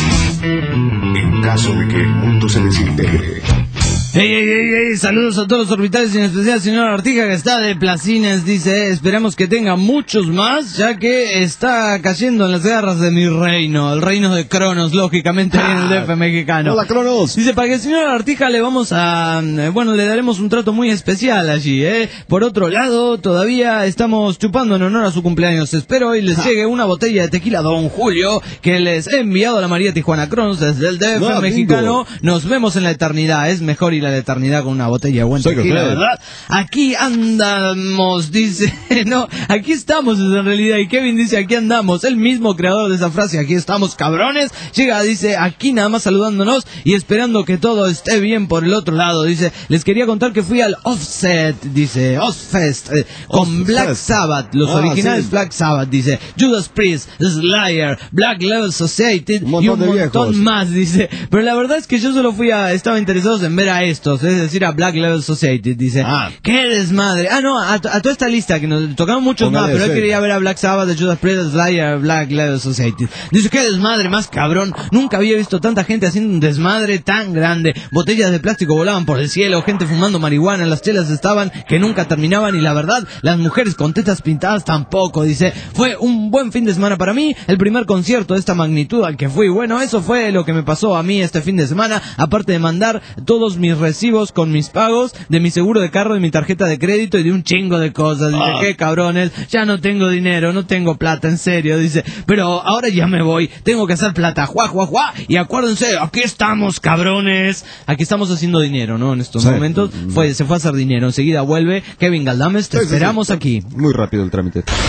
En caso de que el mundo se desintegre. Hey, hey, hey, hey, saludos a todos los orbitales y en especial al señor Artija que está de placines, dice, esperemos que tenga muchos más, ya que está cayendo en las garras de mi reino, el reino de Cronos, lógicamente, ahí en el D F mexicano. Hola, Cronos. Dice, para que el señor Artija le vamos a, eh, bueno, le daremos un trato muy especial allí, eh. Por otro lado, todavía estamos chupando en honor a su cumpleaños, espero hoy les llegue una botella de tequila Don Julio, que les he enviado a la María Tijuana Cronos desde el D F No, mexicano, nos vemos en la eternidad, es mejor ir a la eternidad con una botella de buen Sí, que tequila, sí. ¿verdad? Aquí andamos, dice, no, aquí estamos en realidad, y Kevin dice, aquí andamos, el mismo creador de esa frase, aquí estamos cabrones, llega, dice, aquí nada más saludándonos y esperando que todo esté bien por el otro lado, dice, les quería contar que fui al Offset, dice, Offset, eh, con Offset. Black Sabbath, los Ah, originales sí. Black Sabbath, dice, Judas Priest, Slayer, Black Level Society Un montón y un de montón viejos. más, dice, pero la verdad es que yo solo fui a, estaba interesado en ver a estos, es decir, a Black Level Society, dice, Ah. qué desmadre, ah no, a, a toda esta lista que nos tocaron muchos Póngale, más, pero él sí. quería ver a Black Sabbath, de Judas Priest, Slayer, Black Level Society, dice, qué desmadre más cabrón, nunca había visto tanta gente haciendo un desmadre tan grande, botellas de plástico volaban por el cielo, gente fumando marihuana, las chelas estaban que nunca terminaban y la verdad, las mujeres con tetas pintadas tampoco, dice, fue un buen fin de semana para mí, el primer concierto de esta magnitud al que fui, bueno, eso fue lo que me pasó a mí este fin de semana, aparte de mandar todos mis recibos con mis pagos de mi seguro de carro, de mi tarjeta de crédito y de un chingo de cosas, dice, Ah. qué cabrones, ya no tengo dinero, no tengo plata, en serio, dice, pero ahora ya me voy, tengo que hacer plata, juá, juá, juá, y acuérdense, aquí estamos, cabrones, aquí estamos haciendo dinero, ¿no? En estos Sí. momentos, fue, se fue a hacer dinero, enseguida vuelve Kevin Galdames, te Sí, sí, sí. esperamos aquí. Muy rápido el trámite.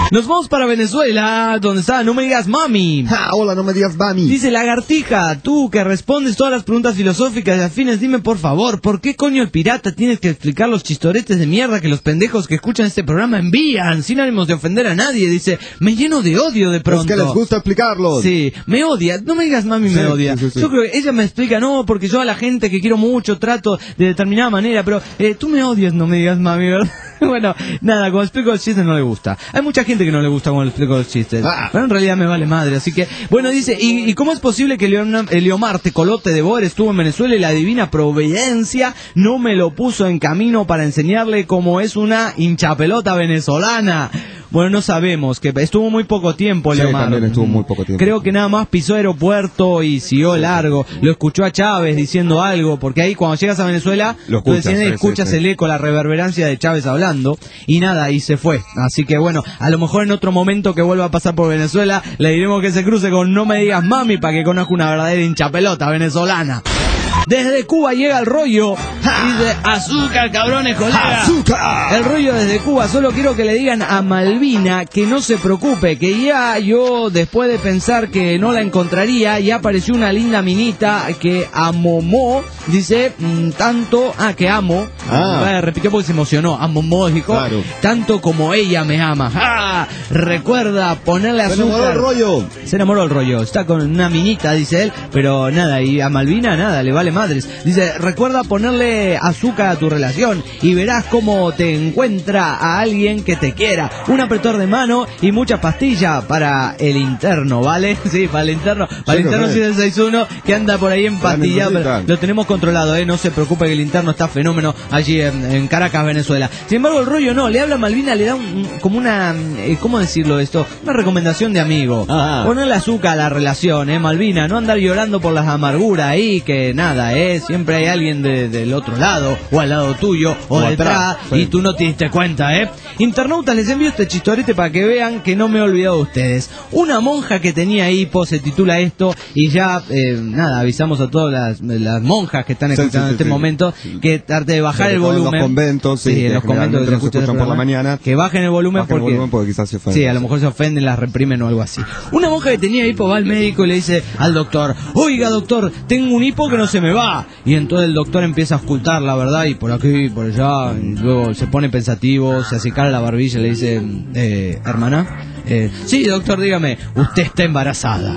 Nos vamos para Venezuela, donde está No Me Digas Mami. Ja, hola, no me digas mami. Dice Lagartija, tú que respondes todas las preguntas filosóficas y afines, dime por favor, ¿por qué coño el pirata tienes que explicar los chistoretes de mierda que los pendejos que escuchan este programa envían, sin ánimos de ofender a nadie? Dice, me lleno de odio de pronto. Es que les gusta explicarlos. Sí, me odia, no me digas mami, me Sí, odia. sí, sí, sí. Yo creo que ella me explica, no, porque yo a la gente que quiero mucho trato de determinada manera, pero eh, tú me odias, no me digas mami, ¿verdad? Bueno, nada, cuando explico los chistes no le gusta. Hay mucha gente que no le gusta cuando le explico los chistes. Ah. Pero en realidad me vale madre, así que... Bueno, dice, ¿y, y cómo es posible que Leon, Eliomar Tecolote de Boer estuvo en Venezuela y la divina providencia no me lo puso en camino para enseñarle cómo es una hinchapelota venezolana? Bueno, no sabemos, que estuvo muy poco tiempo, Sí, Leomar. también estuvo muy poco tiempo. Creo que nada más pisó aeropuerto y siguió largo. Lo escuchó a Chávez diciendo algo, porque ahí cuando llegas a Venezuela, Lo tú escuchas, desciendes y sí, escuchas sí, sí. el eco, la reverberancia de Chávez hablando, y nada, y se fue. Así que bueno, a lo mejor en otro momento que vuelva a pasar por Venezuela, le diremos que se cruce con No Me Digas Mami para que conozca una verdadera hinchapelota venezolana. Desde Cuba llega el rollo. Dice, azúcar, cabrones, colega. ¡Azúcar! El rollo desde Cuba. Solo quiero que le digan a Malvina que no se preocupe, que ya yo, después de pensar que no la encontraría, ya apareció una linda minita que amomó, dice, mm, tanto, ah, que amo. Ah. Ah, repitió porque se emocionó. Amomó, dijo, Claro. tanto como ella me ama. ¡Ah! Recuerda ponerle Se azúcar. enamoró el rollo. Se enamoró el rollo. Está con una minita, dice él, pero nada, y a Malvina nada, le vale madres. Dice, recuerda ponerle azúcar a tu relación y verás cómo te encuentra a alguien que te quiera. Un apretón de mano y mucha pastilla para el interno, ¿vale? Sí, para el interno. Para el Sí, interno sí. siete seis uno que anda por ahí empastillado, pero necesitan. lo tenemos controlado, ¿eh? No se preocupe que el interno está fenómeno allí en, en Caracas, Venezuela. Sin embargo, el rollo no, le habla a Malvina, le da un, un- como una, eh, ¿cómo decirlo esto? Una recomendación de amigo. Ah. Ponerle azúcar a la relación, ¿eh, Malvina? No andar llorando por las amarguras ahí, que nada, ¿eh? Siempre hay alguien de- del otro lado, o al lado tuyo, o, O detrás, atrás, sí. y tú no te diste cuenta, ¿eh? Internautas, les envío este chistorete para que vean que no me he olvidado de ustedes. Una monja que tenía hipo, se titula esto, y ya, eh, nada, avisamos a todas las, las monjas que están Sí, escuchando sí, sí, en este sí. momento, que trate de bajar Sobre el todo en volumen. los conventos, sí, en que los conventos que se generalmente no se escuchan escuchan el por la programa. mañana. Que bajen el volumen Bajen el porque... volumen porque quizás se ofenden. Sí, a lo mejor se ofenden, las reprimen o algo así. Una monja que tenía hipo va al médico y le dice al doctor, oiga doctor, tengo un hipo que no se me va. Y entonces el doctor empieza a ocultar la verdad y por aquí y por allá, y luego se pone pensativo, se acicala la barbilla y le dice, eh, hermana, eh, sí doctor, dígame, usted está embarazada.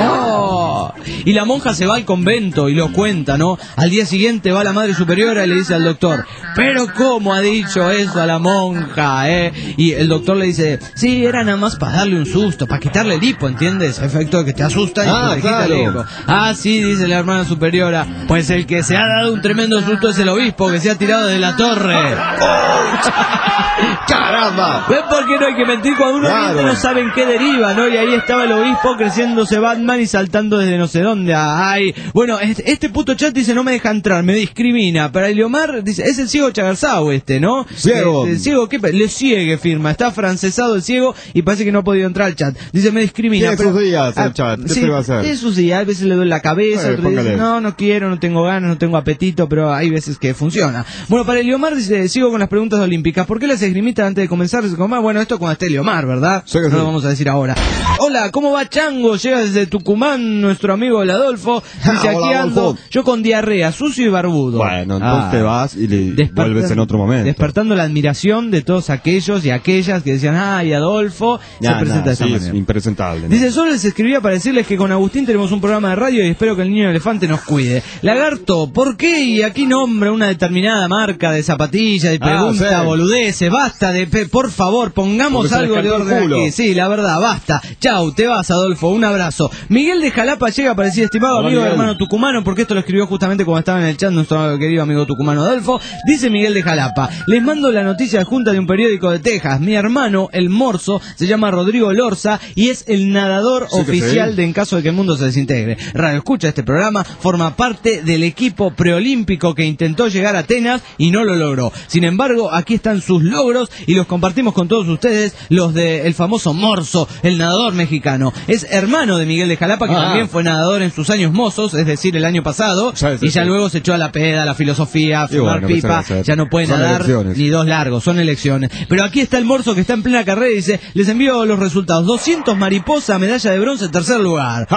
¡Oh! Y la monja se va al convento y lo cuenta, ¿no? Al día siguiente va la madre superiora y le dice al doctor, pero ¿cómo ha dicho eso a la monja, eh? Y el doctor le dice, sí, era nada más para darle un susto, para quitarle el hipo, ¿entiendes? Efecto de que te asusta y Ah, te quita el claro. hipo. Ah, sí, dice la hermana superiora, pues el que se ha dado un tremendo susto es el obispo que se ha tirado de la torre. ¡Caramba! ¿Ves por qué no hay que mentir cuando uno Claro. miente? No sabe en qué deriva, ¿no? Y ahí estaba el obispo creciéndose Batman y saltando desde no sé dónde. Ay, bueno, este, este puto chat dice no me deja entrar, me discrimina. Para Eliomar dice, es el ciego Chagarzao este, ¿no? Ciego. Eh, el ciego, ¿qué? pe- Le ciegue firma, está francesado el ciego y parece que no ha podido entrar al chat. Dice, me discrimina. Tiene sus días el chat, ¿qué sí, se le va a hacer? tiene sus días, a veces le duele la cabeza, Eh, otras veces, póngale. no, no quiero, no tengo ganas, no tengo apetito, pero hay veces que funciona. Bueno, para Eliomar dice, sigo con las preguntas olímpicas. ¿Por qué las esgrimitas antes de comenzar? Se coma? Bueno, esto cuando esté Eliomar, ¿verdad? Sí que No sí. lo vamos a decir ahora. Hola, ¿cómo va Chango? Llega desde Tucumán nuestro amigo el Adolfo. Dice, Hola, aquí ando, Adolfo. yo con diarrea, sucio y barbudo. Bueno, entonces Ah. te vas y le Desperta- vuelves en otro momento. Despertando la admiración de todos aquellos y aquellas que decían, ay, Adolfo Ya, se presenta nada, de esta sí, manera. es impresentable. ¿no? Dice, solo les escribía para decirles que con Agustín tenemos un programa de radio y espero que el niño elefante nos cuide. Lagarto, ¿por qué? Y aquí nombra una determinada marca de zapatillas y Ah, pregunta sí. boludeces, basta de, pe- por favor, pongamos Porque se algo les de cantó el orden culo. aquí. Sí, la verdad, basta. Chau, te vas, Adolfo, un abrazo. Miguel de Jalapa llega para decir, estimado Hola, amigo Miguel. hermano tucumano, porque esto lo escribió justamente cuando estaba en el chat nuestro querido amigo tucumano Adolfo. Dice Miguel de Jalapa, les mando la noticia adjunta de un periódico de Texas. Mi hermano, el Morso, se llama Rodrigo Lorza y es el nadador Sí que oficial sí. de En caso de que el mundo se desintegre. Radio escucha este programa, forma parte del equipo preolímpico que intentó llegar a Atenas y no lo logró. Sin embargo, aquí están sus logros y los compartimos con todos ustedes, los del famoso Morso, el nadador mexicano. Es hermano de Miguel de Jalapa, que Ah. también fue nadador en sus años mozos, es decir, el año pasado, Sí, sí, y ya sí. luego se echó a la peda, a la filosofía, a Y fumar bueno, ¿qué se va a pipa, hacer? ya no puede Son nadar elecciones. ni dos largos, son elecciones. Pero aquí está el Morso, que está en plena carrera, y dice, les envío los resultados. doscientos mariposa, medalla de bronce, tercer lugar.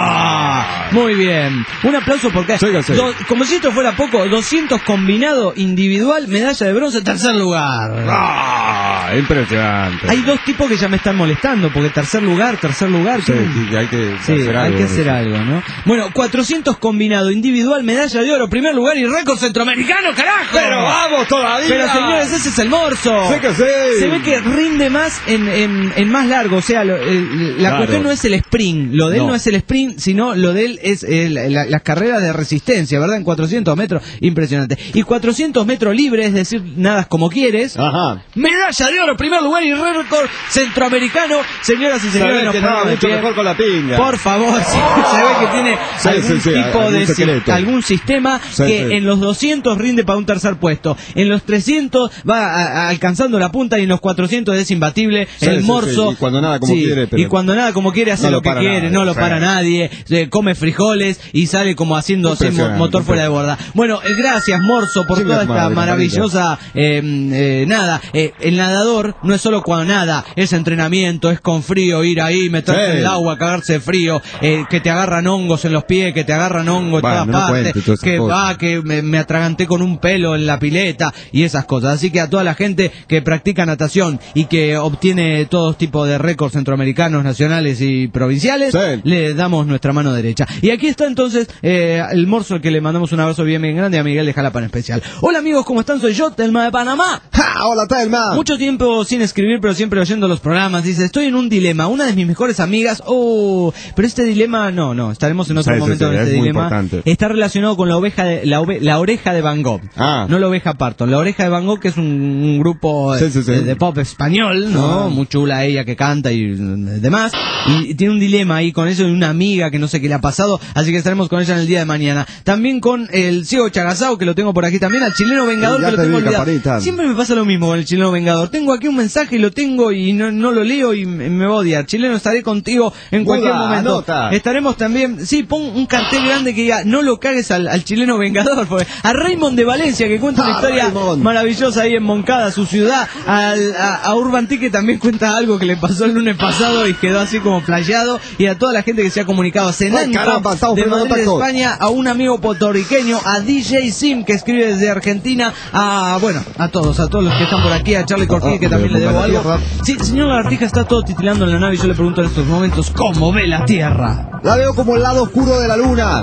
¡Ah! Muy bien. Un aplauso porque, Sígase. do- como si esto fuera poco, doscientos combinado, individual, medalla de bronce, tercer lugar. ¡Ah! Impresionante. Hay dos tipos que ya me están molestando, porque tercer lugar, tercer lugar. Sí, ¿qué? sí, hay que Sí, hacer hay algo que con hacer eso. algo, ¿no? Bueno, cuatrocientos combinado, individual, medalla de oro, primer lugar y récord centroamericano, carajo. ¡Pero vamos todavía! Pero señores, ese es el Morso. Sí que sí. Se ve que rinde más en, en, en más largo, o sea, lo- el- la Claro. cuestión no es el sprint, lo de él no, No. es el sprint, sino lo de él es el- la- las carreras de resistencia, ¿verdad? En cuatrocientos metros, impresionante. Y cuatrocientos metros libres, es decir, nadas como quieres. Ajá. Medalla de oro, primer lugar y récord centroamericano. Señoras y señores, Sabés nos que nada ponemos de mucho pie. mejor con la pinga. Por favor, sí, se ve que tiene Sí, algún sí, sí, tipo algún de si- secreto. algún sistema Sí, que sí. en los doscientos rinde para un tercer puesto. En los trescientos va a- a- alcanzando la punta y en los cuatrocientos es imbatible. Sí, el sí, Morso. sí, y cuando nada como sí, quiere, pero y cuando nada como quiere hace no lo lo que para quiere, nadie, no lo sí. para nadie, se come frijoles y sale como haciendo así mo- Impresionante, motor fuera de borda. Bueno, eh, gracias Morso por Chinga toda tu esta madre, maravillosa eh, eh, nada. Eh, el nadador no es solo cuando nada, es entrenamiento, es con frío, ir ahí, meterse Sí. en el agua, cagarse de frío, eh, que te agarran hongos en los pies, que te agarran hongos en Bueno, todas no partes, cuente todas esas que cosas. va, que me, me atraganté con un pelo en la pileta y esas cosas. Así que a toda la gente que practica natación y que obtiene todo tipo de récords centroamericanos, nacionales y provinciales, Sí. le damos nuestra mano derecha. Y aquí está entonces eh, el Morso, al que le mandamos un abrazo bien bien grande, a Miguel de Jalapa en especial. Hola amigos, ¿cómo están? Soy yo, Telma de Panamá. ¡Ja! ¡Hola, Telma! Mucho tiempo sin escribir, pero siempre oyendo los programas. Dice, estoy en un dilema. Una de mis mejores amigas... Oh, pero este dilema... No, no, estaremos en otro Sí, sí, momento sí, en este es muy dilema. importante. Está relacionado con la oveja de, la, ove- la oreja de Van Gogh. Ah. No la oveja Parton. La oreja de Van Gogh, que es un, un grupo Sí, sí, sí. De, de pop español, ¿no? Ah. Muy chula ella que canta y mm, demás. Y, y tiene un dilema ahí con eso de una amiga que no sé qué le ha pasado. Así que estaremos con ella en el día de mañana. También con el ciego Chagazao, que lo tengo por aquí también. Al chileno Vengador, Ya que lo te tengo vi, olvidado. Caparita. Siempre me pasa lo mismo con el chileno Vengador. Tengo aquí un mensaje y lo tengo y no, no lo leo y me, me va a odiar. Chileno, estaré contigo en Buda, cualquier momento. anota. Estaremos también, sí, pon un cartel grande que diga, no lo cagues al, al chileno Vengador. Porque a Raymond de Valencia, que cuenta una Ah, historia Raymond. maravillosa ahí en Moncada, su ciudad. Al, a, a Urban T, que también cuenta algo que le pasó el lunes pasado y quedó así como flasheado. Y a toda la gente que se ha comunicado. Senanco, caramba, estamos de poniendo Madrid, contacto. España, a un amigo puertorriqueño, a D J Sim, que escribe desde Argentina, a, bueno, a todos, a todos los que están por aquí, a Charlie Corquín, Ah, que también de le debo la algo. Tierra. Sí, señor Lagartija está todo titilando en la nave y yo le pregunto en estos momentos, ¿cómo ve la Tierra? La veo como el lado oscuro de la luna.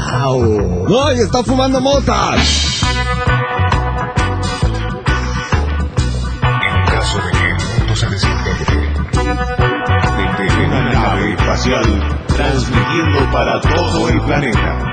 ¡Wow! ¡Ay, está fumando motas! En caso de que el mundo se desintegre, desde una nave espacial transmitiendo para todo el planeta.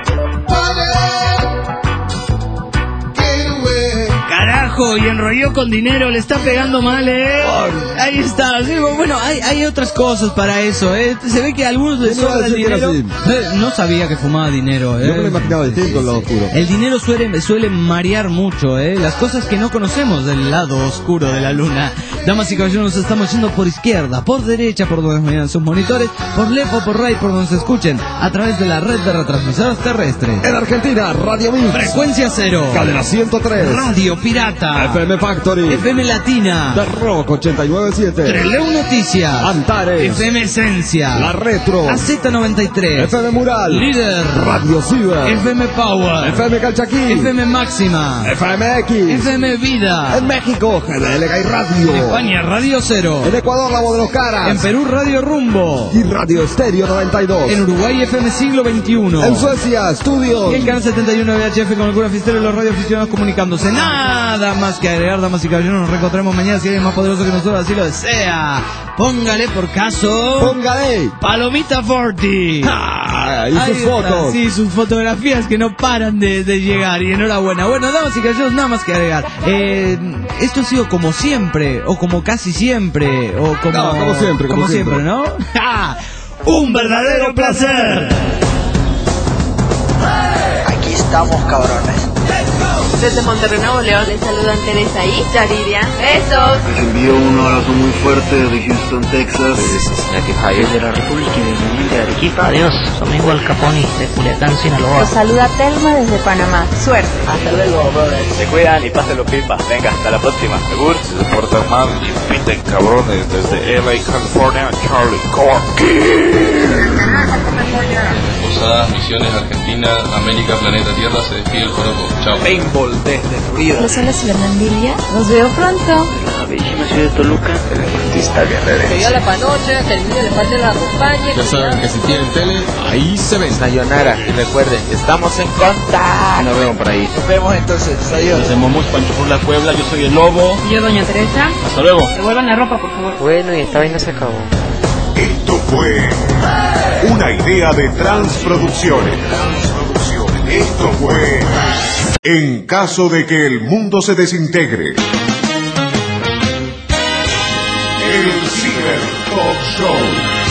Carajo, y enrolló con dinero, le está pegando mal, ¿eh? Ahí está, sí, bueno, hay, hay otras cosas para eso, ¿eh? Se ve que a algunos les Yo no iba a sobra el decir que era dinero. Eh, No sabía que fumaba dinero, ¿eh? Yo me lo imaginaba distinto el lado oscuro. El dinero suele, suele marear mucho, ¿eh? Las cosas que no conocemos del lado oscuro de la luna. Damas y caballeros, nos estamos yendo por izquierda, por derecha, por donde miran sus monitores, por left o por right, por donde se escuchen, a través de la red de retransmisores terrestres. En Argentina, Radio Mix. Frecuencia cero. Cadena ciento tres. Radio Pirata. F M Factory. F M Latina. The Rock ochenta y nueve punto siete. Treleu Noticias. Antares. F M Esencia. La Retro. A Z noventa y tres. F M Mural. Líder. Radio Ciber. F M Power. F M Calchaquí. F M Máxima. F M X. F M Vida. En México, G D L Gay Radio. En España, Radio Cero. En Ecuador, La Voz de los Caras. En Perú, Radio Rumbo. Y Radio Estéreo noventa y dos. En Uruguay, F M Siglo veintiuno. En Suecia, Estudios. Y en Canal setenta y uno V H F con el cura Fiestero y los radioaficionados comunicándose. Nada más que agregar, damas y caballeros. Nos reencontraremos mañana si alguien más poderoso que nosotros así lo desea. Póngale por caso. Póngale. Palomita Forti. Ah, y Ahí sus está, fotos. sí, sus fotografías que no paran de, de llegar. Y enhorabuena. Bueno, damas y caballeros, nada más que agregar. Eh, esto ha sido como siempre, o como casi siempre, o como, No, como siempre, como siempre, siempre. ¿no? ¡Ja! ¡Un verdadero placer! Aquí estamos, cabrones. Desde Monterrey, Nuevo León, les saludan Teresa y Yaridia. ¡Besos! Les envío un abrazo muy fuerte de Houston, Texas. Desde la República Independiente de Arequipa. Adiós, soy Igual Caponi de Culiacán, Sinaloa. Los saluda Telma desde Panamá. Suerte. Hasta luego, brothers. Se cuidan y pásenlo pipa. Venga, hasta la próxima. Segur. Se portan mal y piten cabrones desde L A, California, Charlie Corky. Posadas, Misiones, Argentina, América, Planeta Tierra, se despide el Joropo. Chao. Paintball desde Florida. Los hola, soy Hernandilia. Nos veo pronto. La bellísima ciudad de Toluca. El artista guerrero. Que yo la panoche, que el niño le pase la acompañe. Ya saben que si tienen tele, ahí se ven. Sayonara. Y recuerden, estamos en contacto. Nos vemos por ahí. Nos vemos entonces. Adiós. Desde Momus, Pancho por la Puebla, yo soy el Lobo. Y yo, doña Teresa. Hasta luego. Devuelvan la ropa, por favor. Bueno, y esta vaina se acabó. Esto fue una idea de Transproducciones. Esto fue En caso de que el mundo se desintegre. El Ciber Talk Show.